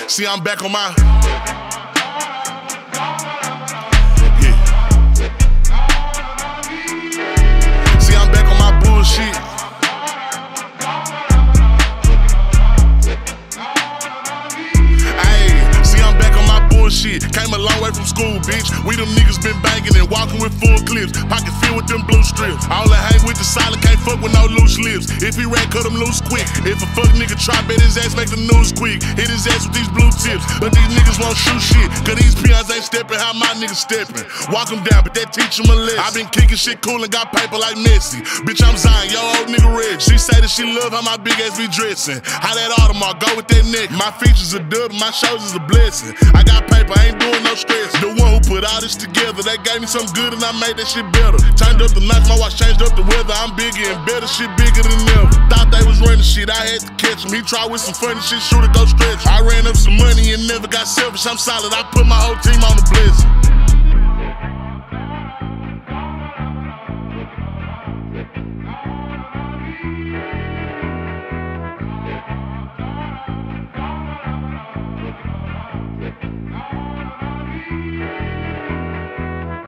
See, I'm back on my. See, I'm back on my bullshit. Shit. Came a long way from school, bitch. We them niggas been banging and walking with full clips. Pocket filled with them blue strips. All I hang with the solid, can't fuck with no loose lips. If he ran, cut him loose quick. If a fuck nigga try, bet his ass make the news quick. Hit his ass with these blue tips. But these niggas won't shoot shit, cause these peons ain't stepping how my niggas stepping. Walk them down, but that teach them a lesson. I been kicking shit cool and got paper like Messi. Bitch, I'm Zion, yo old nigga Reg. She say that she love how my big ass be dressing. How that Audemars go with that neck. My features are dub, my shoulders a blessing. I got paper, I ain't doing no stress. The one who put all this together, they gave me some good and I made that shit better. Turned up the knife, my watch changed up the weather. I'm bigger and better, shit bigger than ever. Thought they was running shit, I had to catch him. He tried with some funny shit, shoot it, go stretch. I ran up some money and never got selfish. I'm solid, I put my whole team on the blessing.